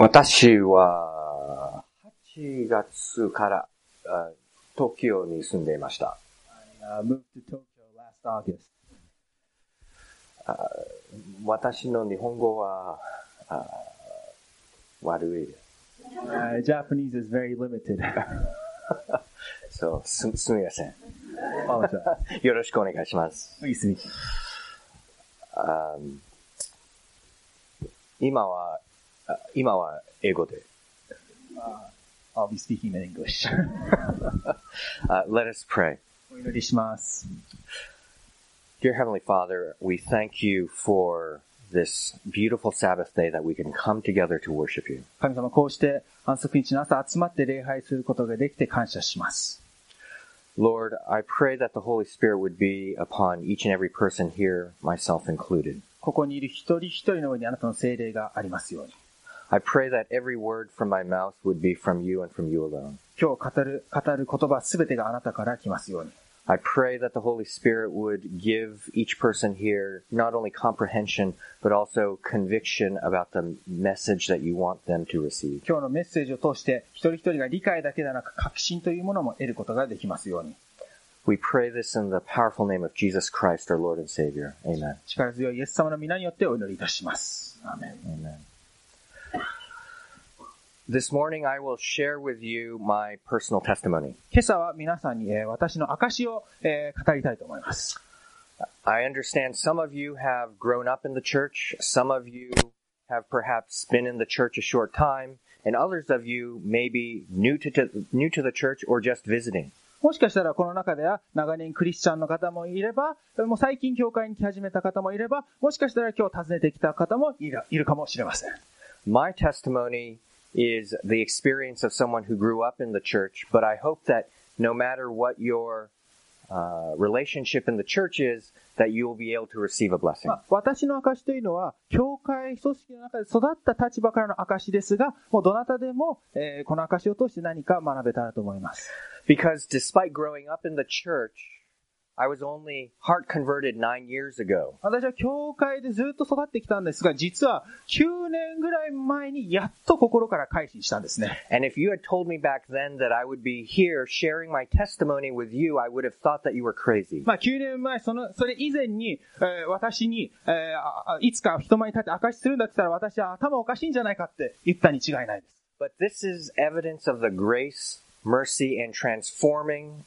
私は8月から東京に住んでいました。 Moved to Tokyo last August. 私の日本語は悪いです。 Japanese is very limited. そう、すみません。 Apologize. よろしくお願いします。 Please speak. 今は英語で。 I'll be speaking in English. Let us pray. お祈りします。 Dear Heavenly Father, we thank you for this beautiful Sabbath day that we can come together to worship you. 神様、こうして安息日の朝集まって礼拝することができて感謝します。 Lord, I pray that the Holy Spirit would be upon each and every person here, myself included. ここにいる一人一人の上にあなたの聖霊がありますように。 I pray that every word from my mouth would be from you and from you alone. 今日語る言葉すべてがあなたから来ますように。 I pray that the Holy Spirit would give each person here not only comprehension, but also conviction about the message that you want them to receive. 今日のメッセージを通して一人一人が理解だけでなく確信というものも得ることができますように。 We pray this in the powerful name of Jesus Christ, our Lord and Savior. Amen. 力強いイエス様の皆によってお祈りいたします。アーメン。 Amen. This morning I will share with you my personal testimony. 今朝は皆さんに私の証を語りたいと思います。 I understand some of you have grown up in the church, some of you have perhaps been in the church a short time, and others of you may be new to the church or just visiting. もしかしたらこの中では長年クリスチャンの方もいれば、もう最近教会に来始めた方もいれば、もしかしたら今日訪ねてきた方もいるかもしれません。 My testimony is the experience of someone who grew up in the church, but I hope that no matter what your relationship in the church is, that you will be able to receive a blessing. 私の証というのは、教会組織の中で育った立場からの証ですが、もうどなたでも、この証を通して何か学べたらと思います。 Because despite growing up in the church, I was only heart converted 9 years ago. 私は教会でずっと育ってきたんですが、実は9年ぐらい前にやっと心から改心したんですね。 And if you had told me back then that I would be here sharing my testimony with you, I would have thought that you were crazy. 9年前、それ以前に、私に、いつか人前に立って証しするんだって言ったら私は頭おかしいんじゃないかって言ったに違いないです。 But this is evidence of the grace,mercy and transforming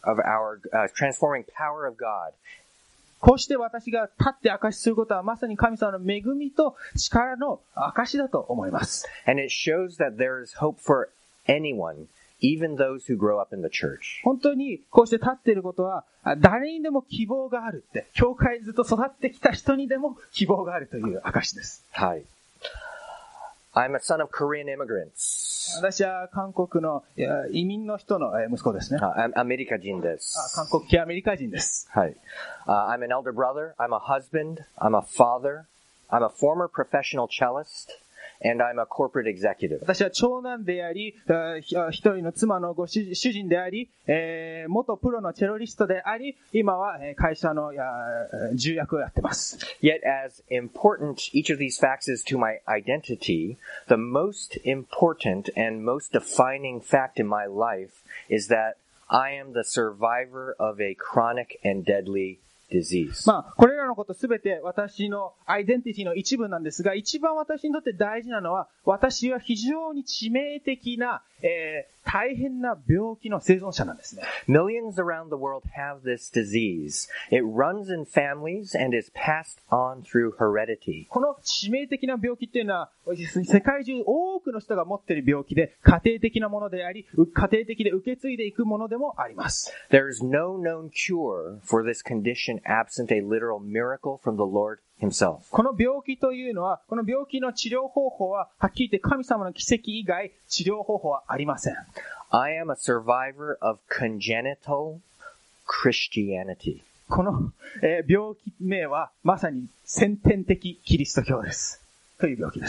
power of God. こうして私が立って証しすることはまさに神様の恵みと力の証だと思います。 And it shows that there is hope for anyone, even those who grow up in the church. 本当にこうして立っていることは誰にでも希望があるって、教会ずっと育ってきた人にでも希望があるという証です。 はい。I'm a son of Korean immigrants. 私は韓国の移民の人の息子ですね。 アメリカ人です。 韓国系アメリカ人です。 はい。I'm an elder brother, I'm a husband, I'm a father, I'm a former professional cellist,And I'm a corporate executive. 私は長男であり、一人の妻の主人であり、元プロのチェロリストであり、今は会社の重役をやってます。 Yet as important each of these facts is to my identity, the most important and most defining fact in my life is that I am the survivor of a chronic and deadly disease. これらのことすべて私のアイデンティティの一部なんですが、一番私にとって大事なのは、私は非常に致命的な、大変な病気の生存者なんですね。 Millions around the world have this disease. It runs in families and is passed on through heredity. この致命的な病気っていうのは、世界中多くの人が持っている病気で、家庭的なものであり、家庭的で受け継いでいくものでもあります。 There is no known cure for this condition absent a literal miracle from the Lord Himself. この病気というのは、この病気の治療方法は、はっきり言って神様の奇跡以外、治療方法はありません。 I am a survivor of congenital Christianity. この、病気名は、まさに先天的キリスト教です。という病気です。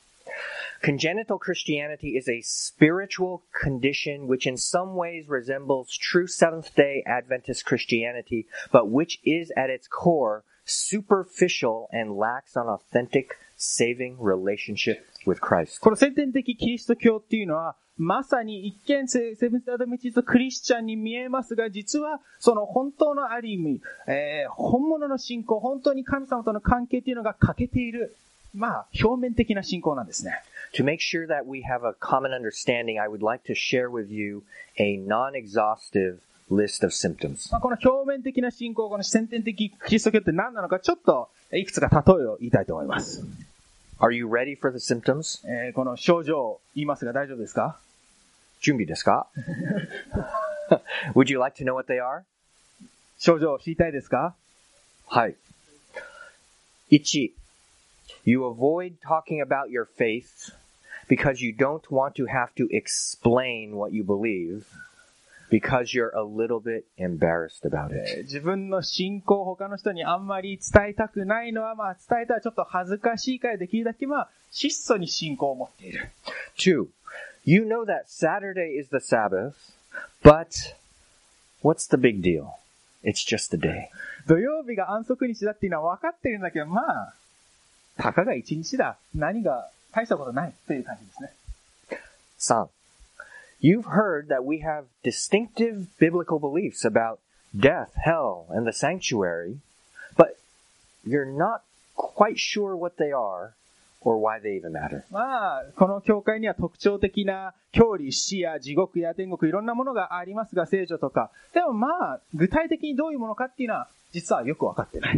Congenital Christianity is a spiritual condition which in some ways resembles true Seventh-day Adventist Christianity, but which is at its core superficial and lacks an authentic saving relationship with Christ. この先天的キリスト教っていうのは、まさに一見セブンス・アドベンチストクリスチャンに見えますが、実はその本当のある意味、本物の信仰、本当に神様との関係っていうのが欠けている、表面的な信仰なんですね。 To make sure that we have a common understanding, I would like to share with you a non-exhaustive list of symptoms. この表面的な信仰、この先天的キリスト教って何なのか、ちょっといくつか例えを言いたいと思います。 Are you ready for the symptoms? この症状を言いますが大丈夫ですか？ 準備ですか？ Would you like to know what they are? 症状を知りたいですか？ はい。1. You avoid talking about your faith because you don't want to have to explain what you believe because you're a little bit embarrassed about it. 自分の信仰を他の人にあんまり伝えたくないのは、伝えたらちょっと恥ずかしいからできるだけ質素に信仰を持っている。 2. You know that Saturday is the Sabbath, but what's the big deal? It's just a day. 土曜日が安息日だっていうのは分かってるんだけど、たかが一日だ。何が大したことないという感じですね。 3. You've heard that we have distinctive biblical beliefs about death, hell, and the sanctuary, but you're not quite sure what they are or why they even matter. この教会には特徴的な教理、死や地獄や天国いろんなものがありますが、聖書とか。でも具体的にどういうものかっていうのは実はよくわかってない。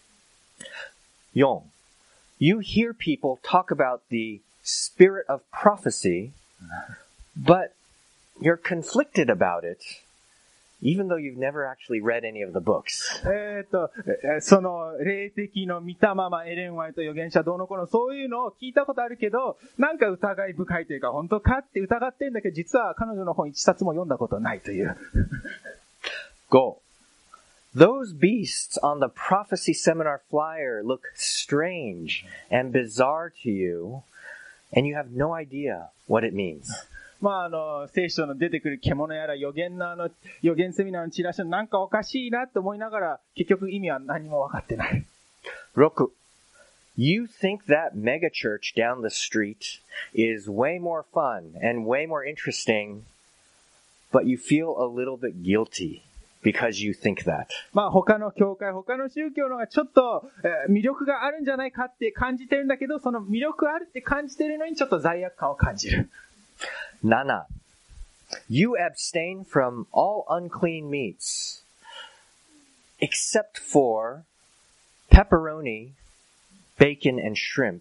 4. You hear people talk about the spirit of prophecy, but you're conflicted about it, even though you've never actually read any of the books. その霊的の御霊、エレン・ワイト預言者どうのこうのそういうのを聞いたことあるけど、なんか疑い深いというか、本当かって疑ってるんだけど、実は彼女の本一冊も読んだことないという。 5. Those beasts on the prophecy seminar flyer look strange and bizarre to you, and you have no idea what it means. 聖書の出てくる獣やら預言セミナーのチラシのなんかおかしいなって思いながら、結局意味は何も分かってない。 6. You think that mega church down the street is way more fun and way more interesting, but you feel a little bit guilty.Because you think that. 他の教会、他の宗教のがちょっと魅力があるんじゃないかって感じてるんだけど、その魅力あるって感じてるのにちょっと罪悪感を感じる。 7. You abstain from all unclean meats, except for pepperoni, bacon, and shrimp,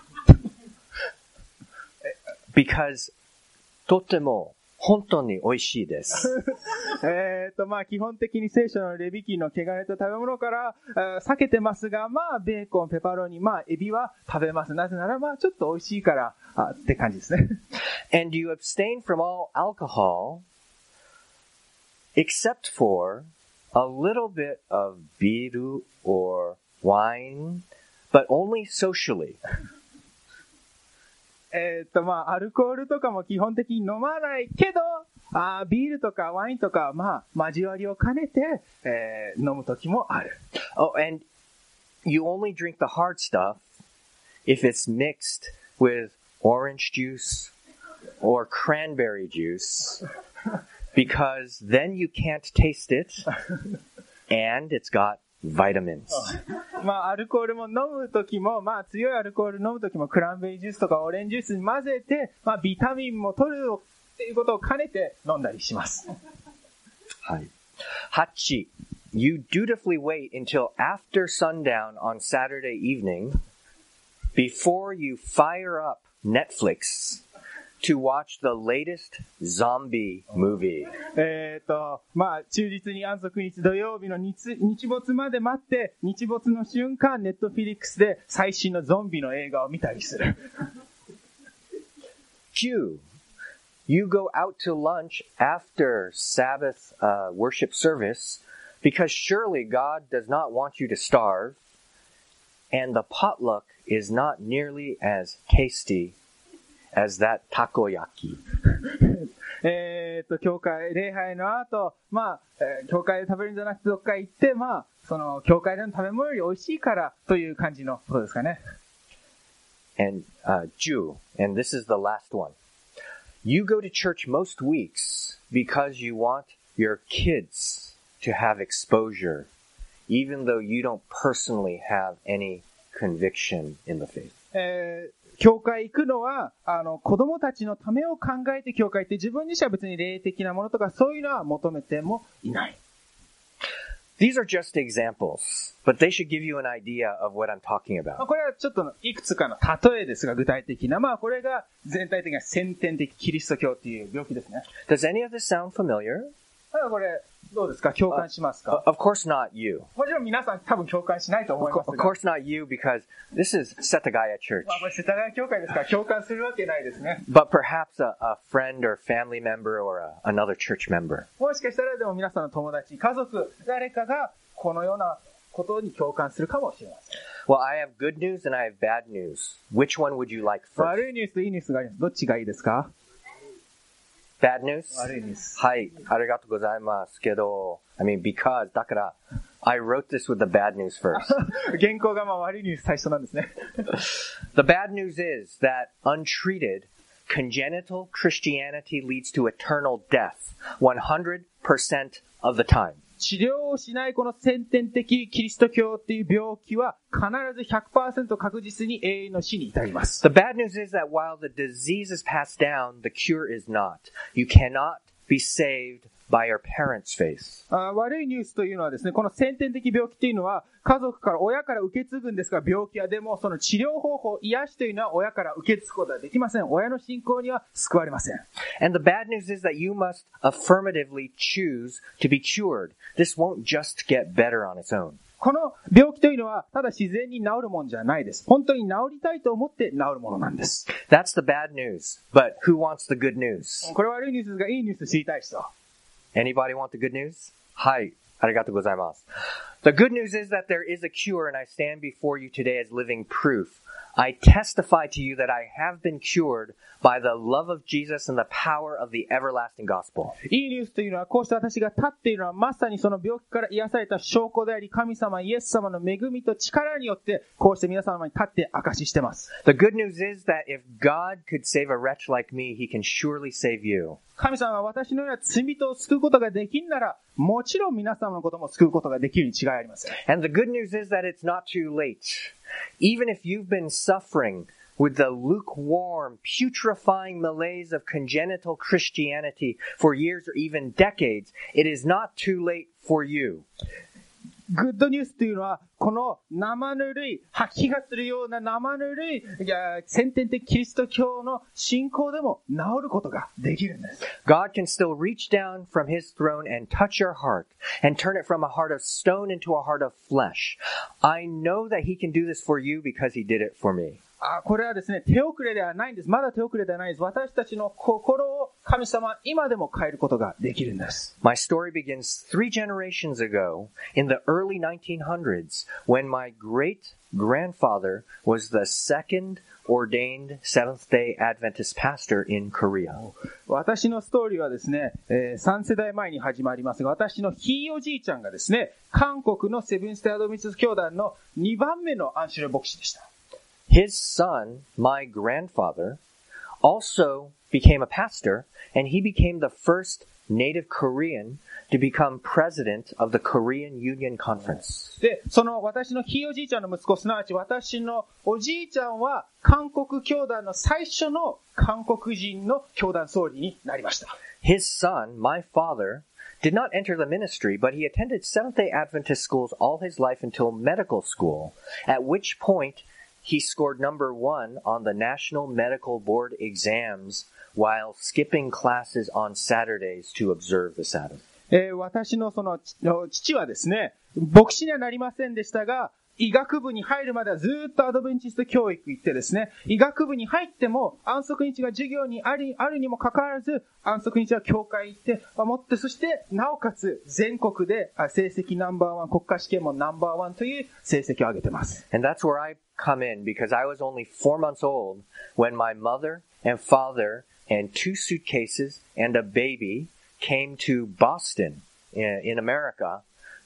because とても本当に美味しいです。 基本的に聖書のレビ記の汚れた食べ物から避けてますが、ベーコン、ペパロニ、エビは食べます。なぜならちょっと美味しいからって感じですね。 And you abstain from all alcohol, except for a little bit of ビール or wine, but only socially. アルコールとかも基本的に飲まないけど、ビールとかワインとか、交わりを兼ねて、飲む時もある。 Oh, and you only drink the hard stuff if it's mixed with orange juice or cranberry juice, because then you can't taste it, and it's got vitamins. アルコールも飲むときも、強いアルコール飲むときもクランベリージュースとかオレンジジュースに混ぜて、ビタミンも取るっていうことを兼ねて飲んだりします。 はい。8. You dutifully wait until after sundown on Saturday evening before you fire up Netflix to watch the latest zombie movie. 忠実に安息日土曜日の日没まで待って、日没の瞬間、ネットフィリックスで最新のゾンビの映画を見たりする。 9. You go out to lunch after Sabbath worship service because surely God does not want you to starve, and the potluck is not nearly as tasty as that takoyaki. 教会、礼拝の後、教会で食べるんじゃなくてどっか行って、その、教会での食べ物より美味しいからという感じのことですかね。 and Jew, and this is the last one. You go to church most weeks because you want your kids to have exposure, even though you don't personally have any conviction in the faith. 教会行くのは、子供たちのためを考えて教会って自分自身は別に霊的なものとかそういうのは求めてもいない。 These are just examples, but they should give you an idea of what I'm talking about. これはちょっといくつかの例えですが具体的な、これが全体的な先天的キリスト教という病気ですね。 Does any of this sound familiar? これどうですか？共感しますか？ Of course not you. もちろん皆さん多分共感しないと思います Of が。 course not you, because this is Setagaya Church. これ世田谷教会ですから共感するわけないですね。 But perhaps a friend or family member or another church member. もしかしたらでも皆さんの友達、家族、誰かがこのようなことに共感するかもしれません。 Well, I have good news and I have bad news. Which one would you like first? 悪いニュースといいニュースがあります。どっちがいいですか？ Bad news? 悪いニュース。 はい、ありがとうございますけど、because, だから、I wrote this with the bad news first. 原稿が悪いニュース最初なんですね。 The bad news is that untreated, congenital Christianity leads to eternal death 100% of the time. 治療をしないこの先天的キリスト教っていう病気は必ず 100% 確実に永遠の死に至ります。 The bad news is that while the disease is passed down, the cure is not. You cannot be saved by your parents' faith. 悪いニュースというのはですね、この先天的病気というのは家族から親から受け継ぐんですが、病気はでもその治療方法、癒しというのは親から受け継ぐことはできません。親の信仰には救われません。 And the bad news is that you must affirmatively choose to be cured. This won't just get better on its own. この病気というのはただ自然に治るもんじゃないです。本当に治りたいと思って治るものなんです。 That's the bad news. But who wants the good news? これ悪いニュースですが、いいニュース知りたい人。 Anybody want the good news? はい、ありがとうございます。The good news is that there is a cure, and I stand before you today as living proof. I testify to you that I have been cured by the love of Jesus and the power of the everlasting gospel. いいニュースというのは、こうして私が立っているのはまさにその病気から癒された証拠であり、神様イエス様の恵みと力によって、こうして皆様に立って証ししています。 The good news is that if God could save a wretch like me, He can surely save you. 神様は私のような罪人を救うことができんなら、もちろん皆様のことも救うことができるに違いありません。 And the good news is that it's not too late. Even if you've been suffering with the lukewarm, putrefying malaise of congenital Christianity for years or even decades, it is not too late for you. グッドニュースというのは、この生ぬるい、吐き気がするような生ぬるい、先天的キリスト教の信仰でも治ることができるんです。 God can still reach down from His throne and touch your heart and turn it from a heart of stone into a heart of flesh. I know that He can do this for you because He did it for me. これはですね、手遅れではないんです。まだ手遅れではないです。私たちの心を神様は今でも変えることができるんです。 My story begins 3 generations ago in the early 1900s when my great-grandfather was the second ordained Seventh-day Adventist pastor in Korea. 私のストーリーはですね、3世代前に始まりますが、私のひいおじいちゃんがですね、韓国のセブンステアドベンチスト教団の2番目のアンシュル牧師でした。 His son, my grandfather, also became a pastor, and he became the first native Korean to become president of the Korean Union Conference. で、その私のひいおじいちゃんの息子、すなわち私のおじいちゃんは韓国教団の最初の韓国人の教団総理になりました。 His son, my father, did not enter the ministry, but he attended Seventh-day Adventist schools all his life until medical school, at which point he scored number 1 on the National Medical Board exams while skipping classes on Saturdays to observe the Sabbath. 私のその父はですね、牧師にはなりませんでしたが、医学部に入るまではずっとアドベンチスト教育行ってですね、医学部に入っても安息日が授業にあるにもかかわらず、安息日は教会行って守って、そしてなおかつ全国で成績ナンバーワン、国家試験もナンバーワンという成績を上げてます。 And that's where I come in because I was only 4 months old when my mother and father and 2 suitcases and a baby came to Boston in America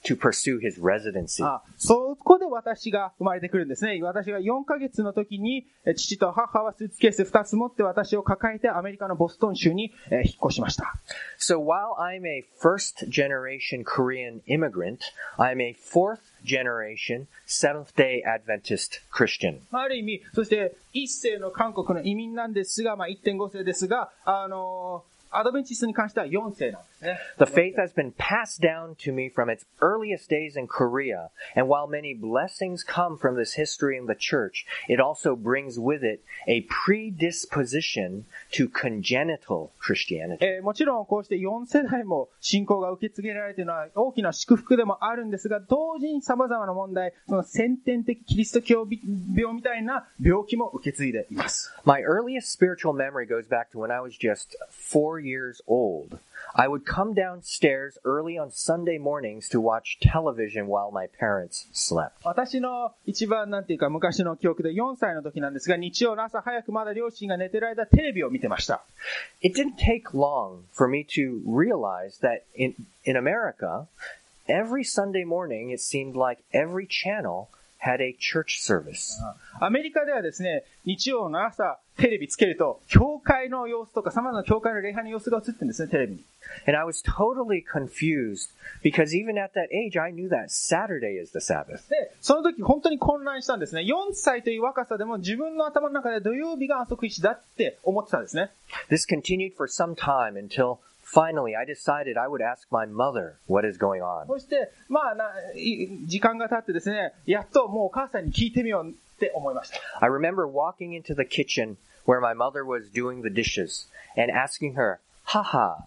to pursue his residency. そこで私が生まれてくるんですね。私が4ヶ月の時に、父と母はスーツケース2つ持って私を抱えてアメリカのボストン州に引っ越しました。 So while I'm a first generation Korean immigrant, I'm a fourth generation Seventh-day Adventist Christian. ある意味、そして一世の韓国の移民なんですが、1.5 世ですが、アドベンチストに関しては4世なんですね。 The faith has been passed down to me from its earliest days in Korea, and while many blessings come from this history in the church, it also brings with it a predisposition to congenital Christianity. もちろんこうして4世代も信仰が受け継げられているのは大きな祝福でもあるんですが、同時に様々な問題、その先天的キリスト教病みたいな病気も受け継いでいます。 My earliest spiritual memory goes back to when I was just 4 years old. I would come downstairs early on Sunday mornings to watch television while my parents slept. 私の一番昔の記憶で4歳の時なんですが、日曜の朝早くまだ両親が寝てる間テレビを見てました。 It didn't take long for me to realize that in America, every Sunday morning it seemed like every channel had a church service. アメリカではですね、日曜の朝テレビつけると、教会の様子とか様々な教会の礼拝の様子が映ってるんですね、テレビに。 And I was totally confused because even at that age I knew that Saturday is the Sabbath. で、その時本当に混乱したんですね。4歳という若さでも自分の頭の中で土曜日が安息日だって思ってたんですね。 This continued for some time until finally I decided I would ask my mother what is going on. そして、時間が経ってですね、やっともうお母さんに聞いてみようって思いました。 I remember walking into the kitchen where my mother was doing the dishes and asking her, "Haha,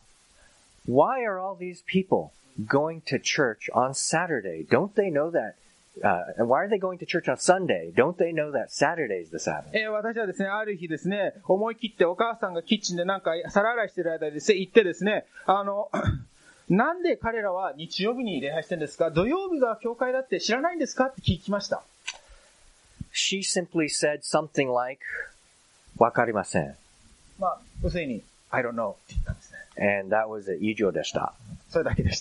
why are all these people going to church on Saturday? Don't they know that? And why are they going to church on Sunday? Don't they know that Saturday is the Sabbath?" 私はですね、ある日ですね、思い切ってお母さんがキッチンで皿洗いしてる間で行ってですね、なんで彼らは日曜日に礼拝してるんですか？土曜日が教会だって知らないんですかって聞きました。 She simply said something like, わかりません。 要するに、I don't know って言ったんですね。 And that was it. 以上でした。 それだけでした。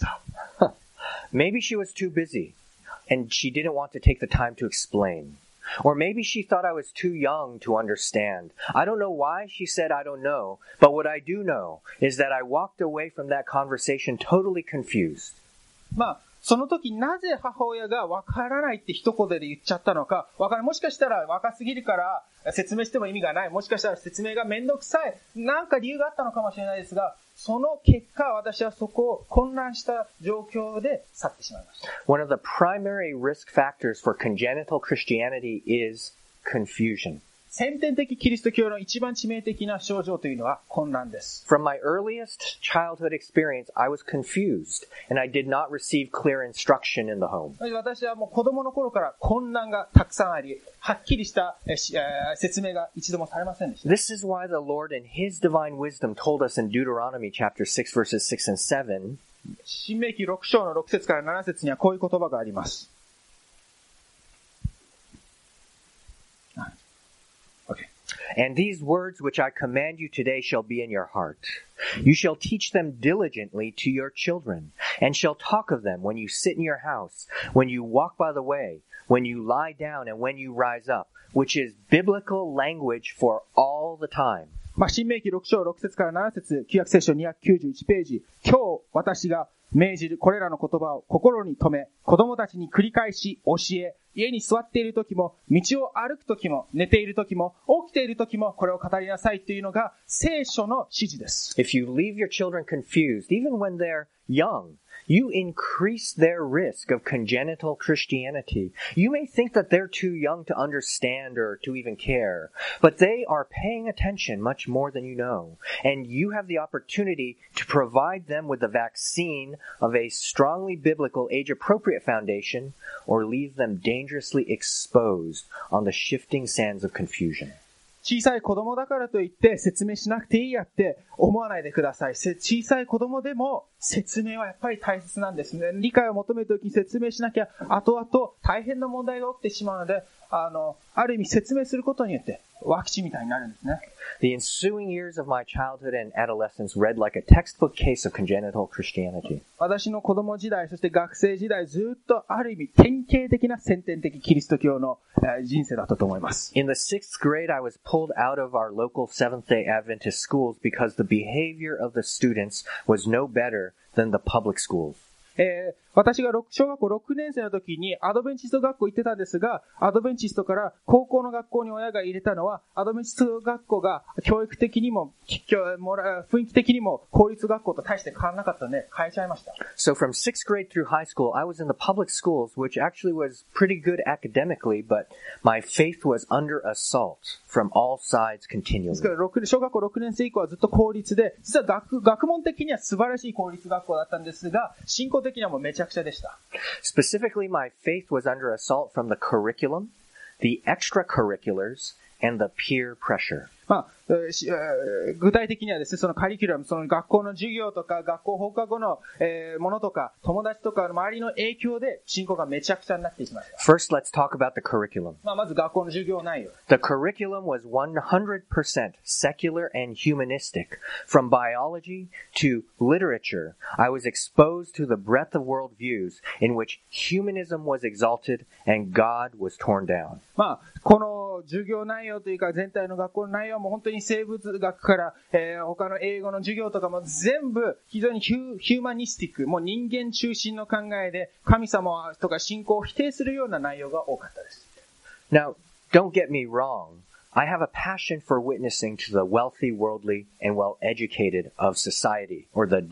Maybe she was too busy and she didn't want to take the time to explain. Or maybe she thought I was too young to understand. I don't know why she said I don't know, but what I do know is that I walked away from that conversation totally confused. その時なぜ母親がわからないって一言で言っちゃったのか、もしかしたら若すぎるから説明しても意味がない。もしかしたら説明がめんどくさい。なんか理由があったのかもしれないですが、その結果私はそこを混乱した状況で去ってしまいました。 One of the primary risk factors for congenital Christianity is confusion. 先天的キリスト教の一番致命的な症状というのは混乱です。 From my earliest childhood experience, I was confused, and I did not receive clear instruction in the home. 私はもう子供の頃から混乱がたくさんあり、はっきりした説明が一度もされませんでした。 This is why the Lord in His divine wisdom told us in Deuteronomy chapter 6 verses 6 and 7, 申命記6章の6節から7節にはこういう言葉があります。 And these words which I command you today shall be in your heart. You shall teach them diligently to your children, and shall talk of them when you sit in your house, when you walk by the way, when you lie down, and when you rise up, which is biblical language for all the time. 申命記6章6節から7節、旧約聖書291ページ。今日私が命じるこれらの言葉を心に留め、子供たちに繰り返し教え、家に座っている時も、道を歩く時も、寝ている時も、起きている時も、これを語りなさいというのが聖書の指示です。 If you leave your children confused, even when they're young, you increase their risk of congenital Christianity. You may think that they're too young to understand or to even care, but they are paying attention much more than you know. And you have the opportunity to provide them with the vaccine of a strongly biblical, age-appropriate foundation, or leave them dangerously exposed on the shifting sands of confusion. 小さい子供だからといって説明しなくていいやって思わないでください。小さい子供でも説明はやっぱり大切なんですね。理解を求めるときに説明しなきゃ後々大変な問題が起きてしまうので、 ある意味説明することによって、ワクチンみたいになるんですね。 The ensuing years of my childhood and adolescence read like a textbook case of congenital Christianity. 私の子供時代、そして学生時代、ずっとある意味典型的な先天的キリスト教の人生だったと思います。 In the 6th grade, I was pulled out of our local Seventh-day Adventist schools because the behavior of the students was no better than the public schools. 私が小学校6年生の時にアドベンチスト学校行ってたんですが、アドベンチストから高校の学校に親が入れたのは、アドベンチスト学校が教育的にも、雰囲気的にも公立学校と大して変わらなかったので、変えちゃいました。 So from 6th grade through high school, I was in the public schools, which actually was pretty good academically, but my faith was under assault from all sides です continually. から小学校6年生以降はずっと公立で、実は学問的には素晴らしい公立学校だったんですが、信仰的にはもうめちゃくちゃでした。 Specifically, my faith was under assault from the curriculum, the extracurriculars, and the peer pressure. 具体的にはですね、そのカリキュラム、その学校の授業とか、学校放課後のものとか、友達とかの周りの影響で、信仰がめちゃくちゃになっていきました。 First, let's talk about the curriculum. まず学校の授業内容。 The curriculum was 100% secular and humanistic. From biology to literature, I was exposed to the breadth of worldviews in which humanism was exalted and God was torn down. この授業内容というか、全体の学校の内容も本当に生物学から、他の英語の授業とかも全部非常にヒューマニスティック、もう人間中心の考えで、神様とか信仰を否定するような内容が多かったです。 Now, don't get me wrong. I have a passion for witnessing to the wealthy, worldly, and well-educated of society, or the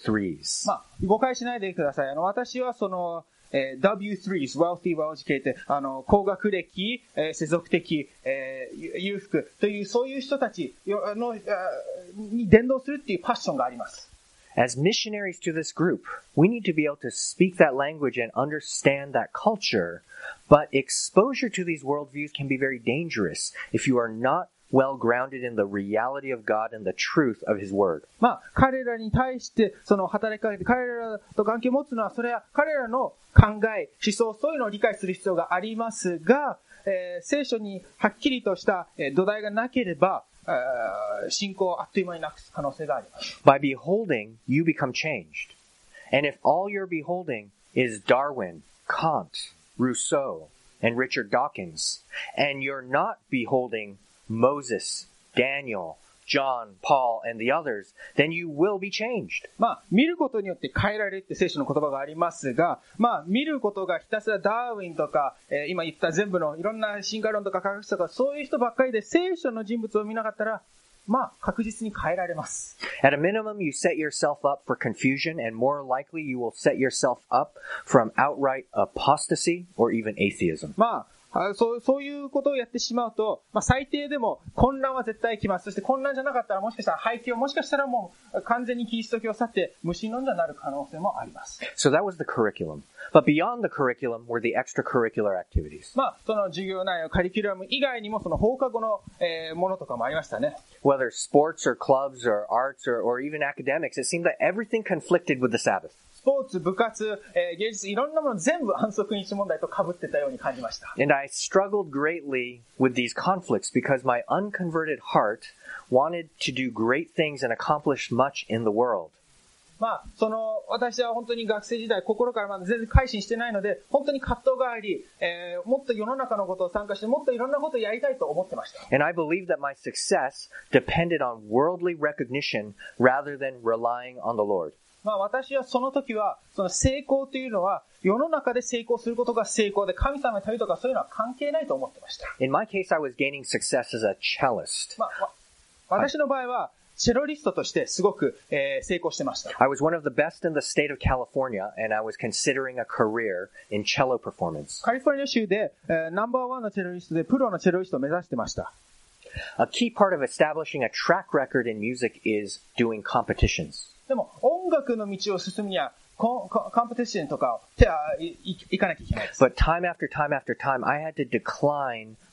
W3s. 誤解しないでください。私はその、W3s, wealthy, well-educated, 高学歴、世俗的、裕福という、そういう人たちに伝道するっていうパッションがあります。 As missionaries to this group, we need to be able to speak that language and understand that culture, but exposure to these worldviews can be very dangerous if you are not well grounded in the reality of God and the truth of His Word. 彼らに対して、その働きかけて、彼らと関係を持つのは、それは彼らの考え、思想、そういうのを理解する必要がありますが、聖書にはっきりとした土台がなければ、信仰をあっという間になくす可能性があります。 By beholding, you become changed. And if all you're beholding is Darwin, Kant, Rousseau, and Richard Dawkins, and you're not beholding Moses, Daniel, John, Paul, and the others, then you will be changed. 見ることによって変えられるって聖書の言葉がありますが、見ることがひたすらダーウィンとか、今言った全部のいろんな進化論とか科学者とか、そういう人ばっかりで聖書の人物を見なかったら、確実に変えられます。 At a minimum, you set yourself up for confusion, and more likely you will set yourself up from outright apostasy or even atheism. そういうことをやってしまうと、最低でも混乱は絶対来ます。そして混乱じゃなかったらもしかしたら背景をもしかしたらもう完全にキリスト教を去って無神論者になる可能性もあります。 So that was the curriculum. But beyond the curriculum were the extracurricular activities. その授業内容、カリキュラム以外にもその放課後の、ものとかもありましたね。 Whether sports or clubs or arts or even academics, it seemed that everything conflicted with the Sabbath. スポーツ、部活、芸術、いろんなもの全部安息日問題と被ってたように感じました。 And I struggled greatly with these conflicts because my unconverted heart wanted to do great things and accomplish much in the world. 私は本当に学生時代、心からまだ全然改心してないので、本当に葛藤があり、もっと世の中のことを参加して、もっといろんなことをやりたいと思ってました。 And I believed that my success depended on worldly recognition rather than relying on the Lord. 私はその時は、その成功というのは、世の中で成功することが成功で、神様の旅とかそういうのは関係ないと思ってました。 In my case, I was gaining success as a cellist. 私の場合は、チェロリストとしてすごく、成功してました。 I was one of the best in the state of California, and I was considering a career in cello performance. カリフォルニア州で、ナンバーワンのチェロリストで、プロのチェロリストを目指してました。 A key part of establishing a track record in music is doing competitions. でも、音楽の道を進むには、コンペティションとか行かなきゃいけないです。 But time after time after time, I had to decline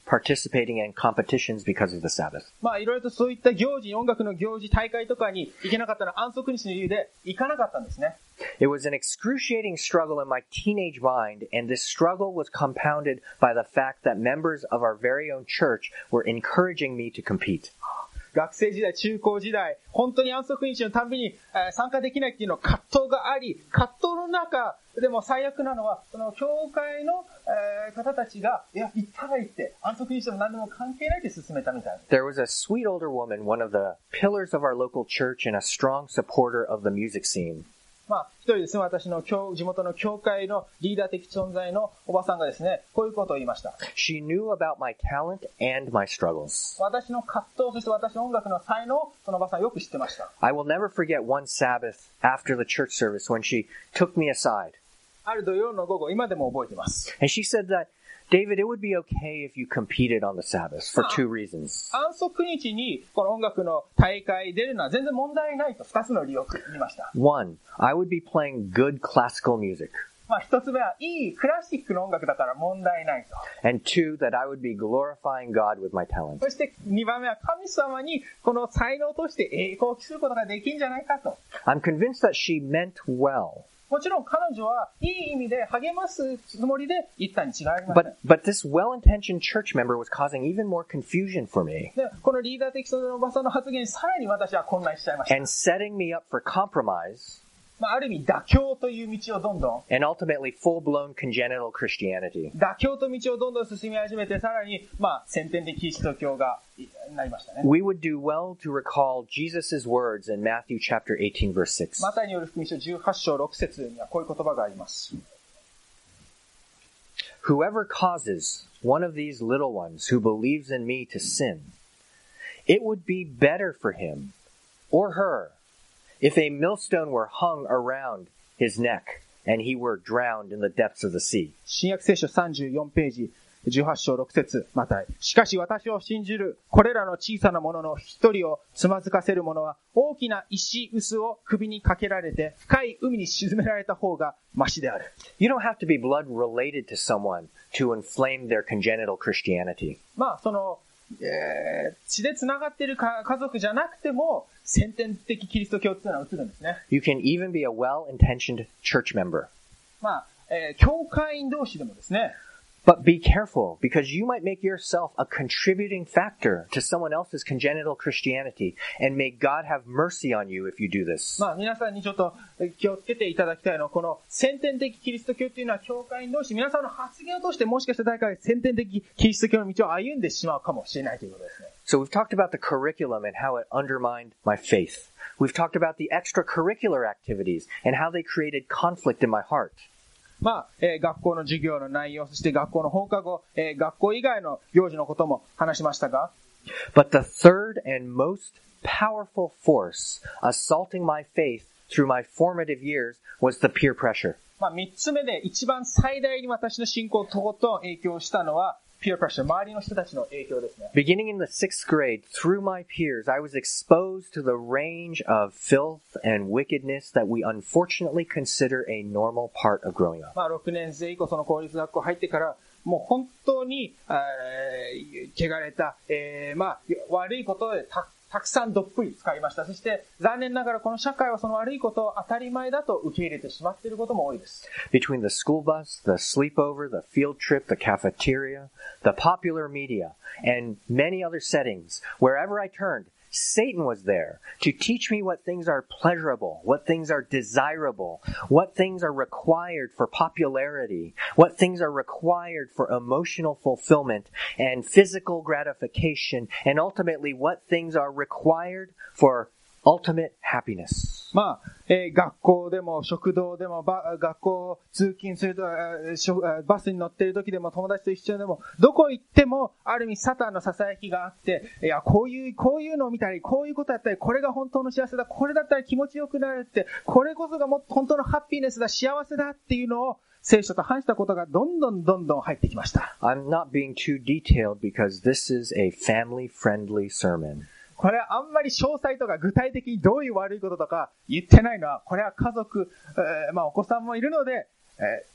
participating in competitions because of the Sabbath. まあいろいろとそういった行事、音楽の行事、大会とかに行けなかったのは安息日の理由で行かなかったんですね。 It was an excruciating struggle in my teenage mind, and this struggle was compounded by the fact that members of our very own church were encouraging me to compete. 学生時代、中高時代、本当に安息日のたんびに参加できないっていうの葛藤があり、葛藤の中でも最悪なのは、その教会の方たちが、いや、行ったら行って、安息日でも何でも関係ないって進めたみたいな。 There was a sweet older woman, one of the pillars of our local church and a strong supporter of the music scene. まあ、一人ですね、私の地元の教会のリーダー的存在のおばさんがですね、こういうことを言いました。 She knew about my talent and my struggles. 私の葛藤、そして私の音楽の才能をそのおばさんよく知ってました。 I will never forget one Sabbath after the church service when she took me aside. ある土曜の午後、今でも覚えています。 And she said that, David, it would be okay if you competed on the Sabbath for two reasons. 安息日にこの音楽の大会出るのは全然問題ないと2つの理由を言いました。 One, I would be playing good classical music. まあ1つ目はいいクラシックの音楽だから問題ないと。 And two, that I would be glorifying God with my talent. そして2番目は神様にこの才能として栄光を期することができるんじゃないかと。 I'm convinced that she meant well. もちろん彼女はいい意味で励ますつもりで言ったに違いありません。 But this well-intentioned church member was causing even more confusion for me. で、このリーダー的存在のおばさんの発言にさらに私は混乱しちゃいました。 And setting me up for compromise. まあ、ある意味妥協という道をどんどん And ultimately full-blown congenital Christianity. 妥協と道をどんどん進み始めて、さらに、まあ、先天的キリスト教がなりましたね。 We would do well to recall Jesus' words in Matthew chapter 18, verse 6. マタイによる福音書18章6節にはこういう言葉があります。 Whoever causes one of these little ones who believes in me to sin, it would be better for him or her if a millstone were hung around his neck and he were drowned in the depths of the sea. 新約聖書34ページ、18章6節マタイ。しかし私を信じる、これらの小さなものの一人をつまずかせる者は、大きな石臼を首にかけられて、深い海に沈められた方がマシである。 You don't have to be blood related to someone to inflame their congenital Christianity. まあ、その、血で繋がっている家族じゃなくても、先天的キリスト教っていうのは映るんですね。 You can even be a well-intentioned church member. まあ、教会員同士でもですね。 But be careful, because you might make yourself a contributing factor to someone else's congenital Christianity, and may God have mercy on you if you do this. まあ皆さんにちょっと気をつけていただきたいのは、この先天的キリスト教っていうのは教会員同士、皆さんの発言を通してもしかしたら誰かが先天的キリスト教の道を歩んでしまうかもしれないということですね。 So we've talked about the curriculum and how it undermined my faith. We've talked about the extracurricular activities and how they created conflict in my heart. まあ、学校の授業の内容、そして学校の放課後、学校以外の行事のことも話しましたが、 But the third and most powerful force assaulting my faith through my formative years was the peer pressure. まあ、3つ目で一番最大に私の信仰をとことん影響したのは、peer pressure、周りの人たちの影響ですね。 Beginning in the 6th grade, through my peers, I was exposed to the range of filth and wickedness that we unfortunately consider a normal part of growing up. まあ、6年生以降、その公立学校入ってから、もう本当に、汚れた、まあ、悪いことでたくさんどっぷり使いました。そして残念ながらこの社会はその悪いことを当たり前だと受け入れてしまっていることも多いです。 Between the school bus, the sleepover, the field trip, the cafeteria, the popular media, and many other settings, wherever I turned, Satan was there to teach me what things are pleasurable, what things are desirable, what things are required for popularity, what things are required for emotional fulfillment and physical gratification, and ultimately what things are required for ultimate happiness. まあ、学校でも食堂でも学校通勤するとバスに乗っている時でも友達と一緒でもどこ行ってもある意味サタンの囁きがあって、いやこういうのを見たりこういうことやったりこれが本当の幸せだ、これだったら気持ちよくなるって、これこそがもっと本当のハッピーネスだ、幸せだっていうのを聖書と反したことがどんどん入ってきました。 I'm not being too detailed because this is a family-friendly sermon. これはあんまり詳細とか具体的にどういう悪いこととか言ってないのは、これは家族、まあお子さんもいるので、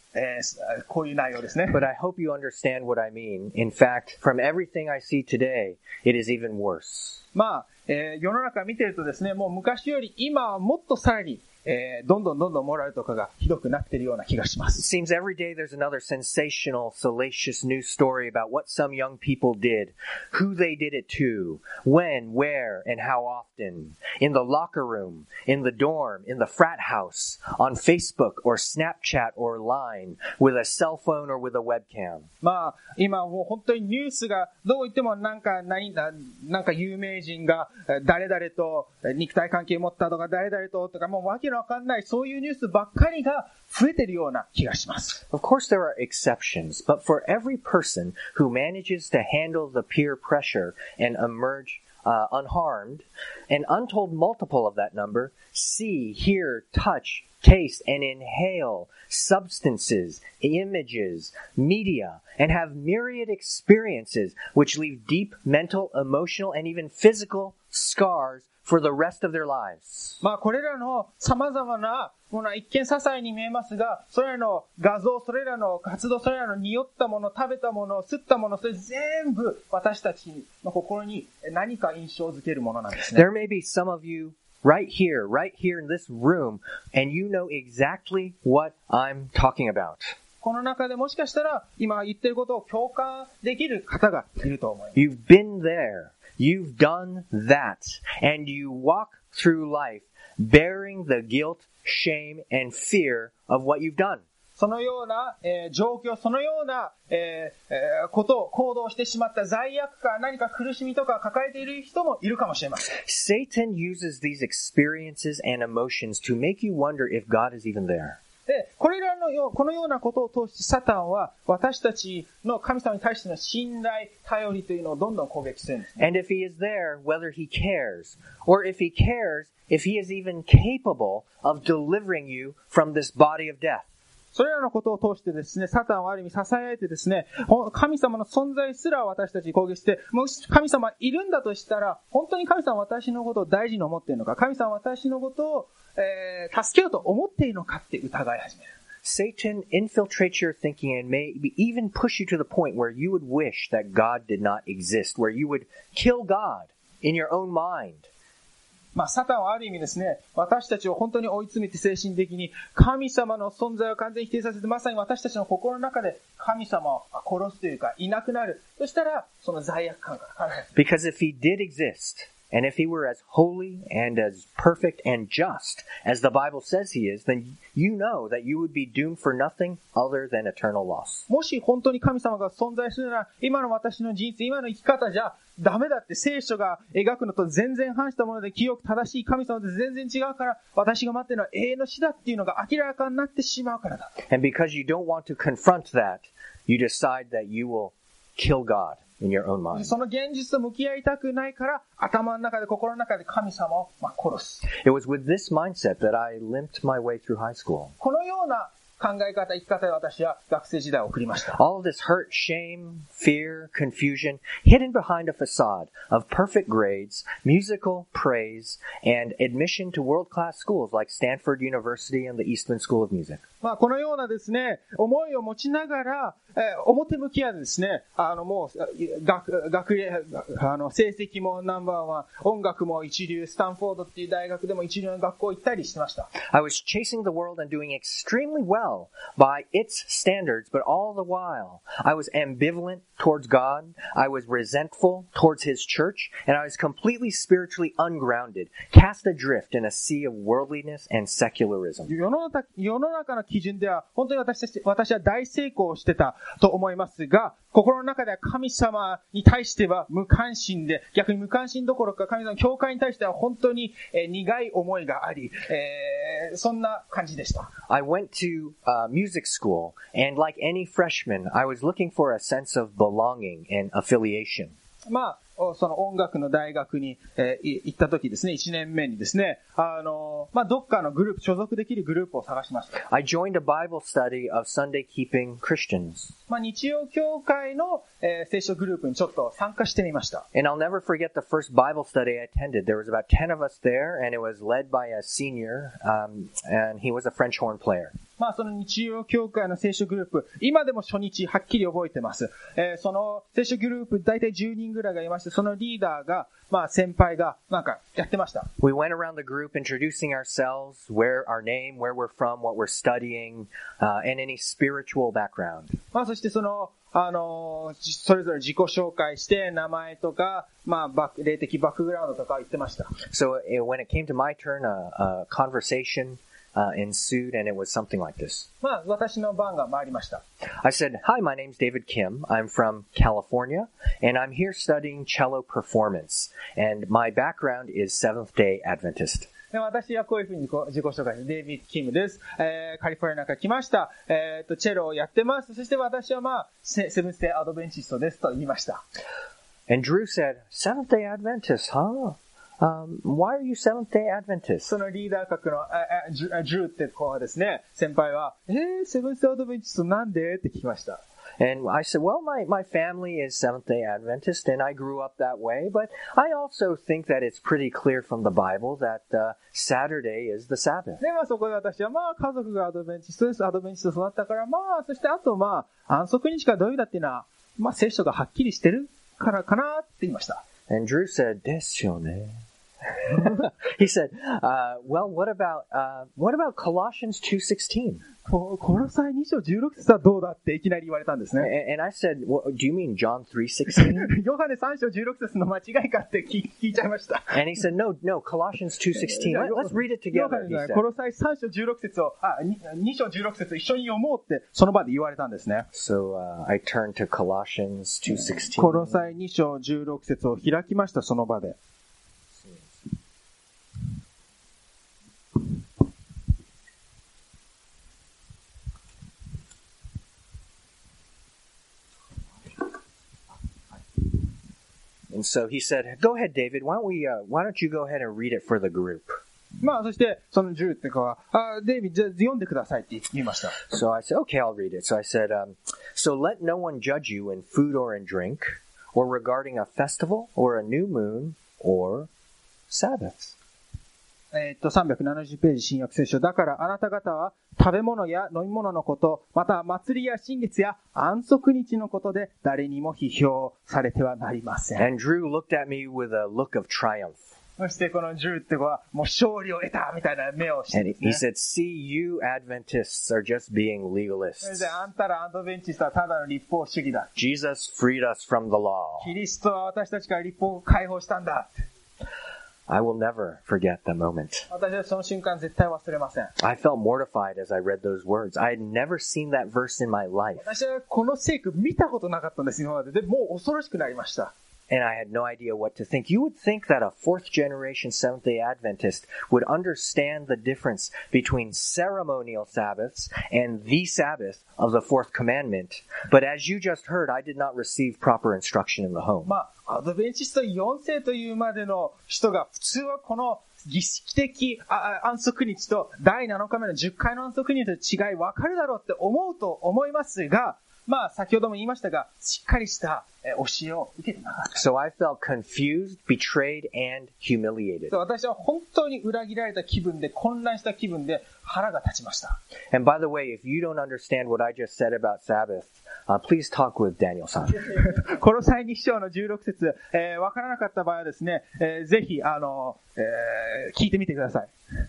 こういう内容ですね。 But I hope you understand what I mean. In fact, from everything I see today, it is even worse. まあ、世の中見てるとですね、もう昔より今はもっとさらに、どんどんモラルとかがひどくなっているような気がしま It す。 seems every day there's another sensational, salacious news story about what some young people did, who they did it to, when, where, and how often. In the locker room, in the dorm, in the frat house, on Facebook or Snapchat or Line, with a cell phone or with a webcam. まあ、今もう本当にニュースがどう言ってもなんか有名人が誰々と肉体関係を持ったとか誰々とかもうわけのわかんないそういうニュースばっかりが増えてるような気がします。 Of course there are exceptions, but for every person who manages to handle the peer pressure and emerge unharmed, an untold multiple of that number see, hear, touch, taste, and inhale substances, images, media, and have myriad experiences which leave deep mental, emotional, and even physical scars for the rest of their lives. まあこれらの様々なものは一見些細に見えますが、それらの画像、それらの活動、それらの匂ったもの、食べたもの、吸ったもの、それ全部私たちの心に何か印象づけるものなんですね。 There may be some of you right here in this room, and you know exactly what I'm talking about. この中でもしかしたら今言ってることを共感できる方がいると思います。 You've been there. You've done that. And you walk through life bearing the guilt, shame, and fear of what you've done. そのような、状況、そのような、ことを行動してしまった罪悪感、何か苦しみとか抱えている人もいるかもしれません。 Satan uses these experiences and emotions to make you wonder if God is even there. で、このようなことを通してサタンは私たちの神様に対しての信頼、頼りというのをどんどん攻撃するんですね。 And if he is there, whether he cares, or if he cares, if he is even capable of delivering you from this body of death. それらのことを通してですね、サタンはある意味支えてですね、神様の存在すら私たちに攻撃して、もし神様いるんだとしたら、本当に神様は私のことを大事に思っているのか、神様は私のことを、助けようと思っているのかって疑い始める。 Satan infiltrates your thinking and may even push you to the point where you would wish that God did not exist, where you would kill God in your own mind. まあ、サタンはある意味ですね、私たちを本当に追い詰めて精神的に神様の存在を完全に否定させて、まさに私たちの心の中で神様を殺すというか、いなくなる。そしたら、その罪悪感から離れる。 Because if he did exist, and if he were as holy and as perfect and just as the Bible says he is, then you know that you would be doomed for nothing other than eternal loss. もし本当に神様が存在するなら、今の私の人生、今の生き方じゃダメだって聖書が描くのと全然反したもので、清く正しい神様と全然違うから、私が待っているのは永遠の死だっていうのが明らかになってしまうからだ。 And because you don't want to confront that, you decide that you will kill God in your own mind. その現実と向き合いたくないから、頭の中で心の中で神様を殺す。 It was with this mindset that I limped my way through high school. このような考え方、生き方で私は学生時代を送りました。 All of this hurt, shame, fear, confusion, hidden behind a facade of perfect grades, musical praise, and admission to world-class schools like Stanford University and the Eastman School of Music. まあ、このようなですね、思いを持ちながら、表向きはですね、もう、学歴、成績もナンバーワン、音楽も一流、スタンフォードっていう大学でも一流の学校行ったりしてました。 I was chasing the world and doing extremely well by its standards, but all the while, I was ambivalent towards God, I was resentful towards His church, and I was completely spiritually ungrounded, cast adrift in a sea of worldliness and secularism. 世の中の基準では、本当に私は大成功してたと思いますが、心の中では神様に対しては無関心で、逆に無関心どころか神様の教会に対しては本当に苦い思いがあり、そんな感じでした。 I went to music school, and like any freshman, I was looking for a sense of belonging and affiliation. まあ、その音楽の大学に、行った時ですね、1年目にですね、どっかのグループ、所属できるグループを探しました。 I joined a Bible study of Sunday-keeping Christians. 日曜教会の、聖書グループにちょっと参加してみました。 And I'll never forget the first Bible study I attended. There was about 10 of us there, and it was led by a senior, and he was a French horn player. その日曜教会の聖書グループ、今でも初日はっきり覚えてます。その聖書グループ、だいたい10人ぐらいがいまして、そのリーダーが、先輩が、やってました。 We went around the group introducing ourselves, where our name, where we're from, what we're studying, and any spiritual background. そしてそれぞれ自己紹介して、名前とか、霊的バックグラウンドとか言ってました。 So when it came to my turn, a conversation ensued, and it was something like this. 私の番が回りました。 I said, "Hi, my name's David Kim. I'm from California, and I'm here studying cello performance. And my background is Seventh-day Adventist." 私はこういうふうに自己紹介して、デイビッド・キムです。カリフォルニアから来ました。チェロをやってます。そして私はセブンスデーアドベンチストですと言いました。 And Drew said, "Seventh-day Adventist, huh? Why are you Seventh-day Adventist?" そのリーダー格のジューって子はですね、先輩は、セブンスデーアドベンチストなんでって聞きました。 And I said, well, my family is Seventh-day Adventist, and I grew up that way, but I also think that it's pretty clear from the Bible that Saturday is the Sabbath. で、そこで私は、家族がアドベンチストです。アドベンチスト育ったから、そしてあと、安息日か土曜日だっていうのは、聖書がはっきりしてるからかなって言いました。 And Drew said, ですよね。He said, well, what about Colossians 2:16? コロサイ2章16節はどうだっていきなり言われたんですね。 And I said, well, do you mean John 3:16? ヨハネ3章16節の間違いかって聞いちゃいました。 And he said, no, Colossians 2:16. Let's read it together. コロサイ3章16節を、2章16節一緒に読もうってその場で言われたんですね。 So I turned to Colossians 2:16. コロサイ2章16節を開きました、その場で。 And so he said, "Go ahead, David. Why don't you go ahead and read it for the group?" そして、そのジューって子は、デイビッド、読んでくださいって言いました。 So I said, "Okay, I'll read it." So I said, "So let no one judge you in food or in drink, or regarding a festival, or a new moon, or Sabbaths." 370ページ新約聖書。だからあなた方は食べ物や飲み物のこと、また祭りや新月や安息日のことで誰にも批評されてはなりません。 And Drew looked at me with a look of triumph. そしてこのジューって子はもう勝利を得たみたいな目をして、ね。 And he said, "See, you Adventists are just being legalists. あんたらアドベンチストはただの立法主義だ。 Jesus freed us from the law." キリストは私たちから立法を解放したんだ。 I will never forget the moment. 私はその瞬間絶対忘れません。 I felt mortified as I read those words. I had never seen that verse in my life. 私はこの聖句見たことなかったんです、今まで。で、もう恐ろしくなりました。 And I had no idea what to think. You would think that a fourth generation Seventh-day Adventist would understand the difference between ceremonial Sabbaths and the Sabbath of the fourth commandment. But as you just heard, I did not receive proper instruction in the home. アドベンチスト4世というまでの人が普通はこの儀式的安息日と第7日目の10回の安息日と違い分かるだろうって思うと思いますが、先ほども言いましたが、しっかりした教えを受けてなかった。 So I felt confused, betrayed, and humiliated. 私は本当に裏切られた気分で、混乱した気分で腹が立ちました。 And by the way, if you don't understand what I just said about Sabbath, please talk with Daniel さん。 コロサイ2章の16節、わからなかった場合はですね、ぜひ聞いてみてください。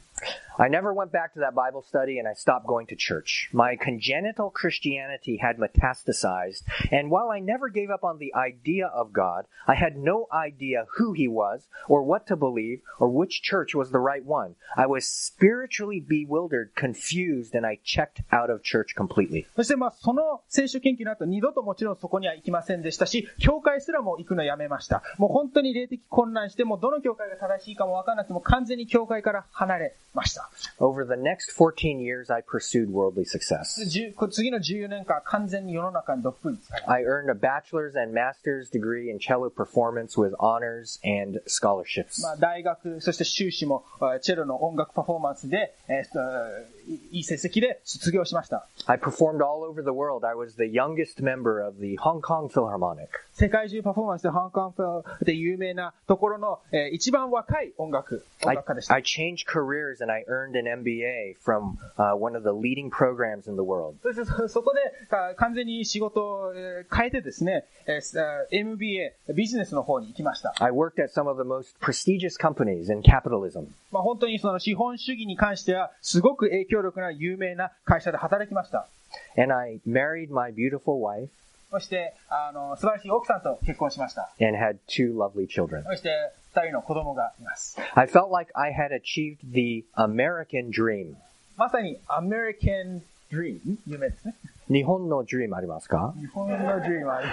I never went back to that Bible study and I stopped going to church. My congenital Christianity had metastasized, and while I never gave up on the idea of God, I had no idea who He was, or what to believe, or which church was the right one. I was spiritually bewildered, confused, and I checked out of church completely. そしてその聖書研究の後、二度ともちろんそこには行きませんでしたし、教会すらも行くのやめました。もう本当に霊的混乱して、もうどの教会が正しいかも分からなくても完全に教会から離れました。 Over the next 14 years, I pursued worldly success. 次の14年間、完全に世の中にどっぷり使いました。 I earned a bachelor's and master's degree in cello performance with honors and scholarships. 大学、そして修士もチェロの音楽パフォーマンスで、いい成績で卒業しました。 I performed all over the world. I was the youngest member of the Hong Kong Philharmonic. 世界中パフォーマンスで香港フィルで有名なところの、一番若い音楽家でした。 I changed careers and I earned an MBA from one of the leading programs in the world. そこで完全に仕事を変えてですね、MBA、ビジネスの方に行きました。 I worked at some of the most prestigious companies in capitalism. 本当にその資本主義に関してはすごく影響力の有名な会社で働きました。 And I married my beautiful wife. そして、素晴らしい奥さんと結婚しました。 And had 2 lovely children. そして、2人の子供がいます。 I felt like I had achieved the American dream. まさに、American dream 有名ですね。 日本の dream ありますか？ 日本の dream あり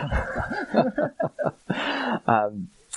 ますか？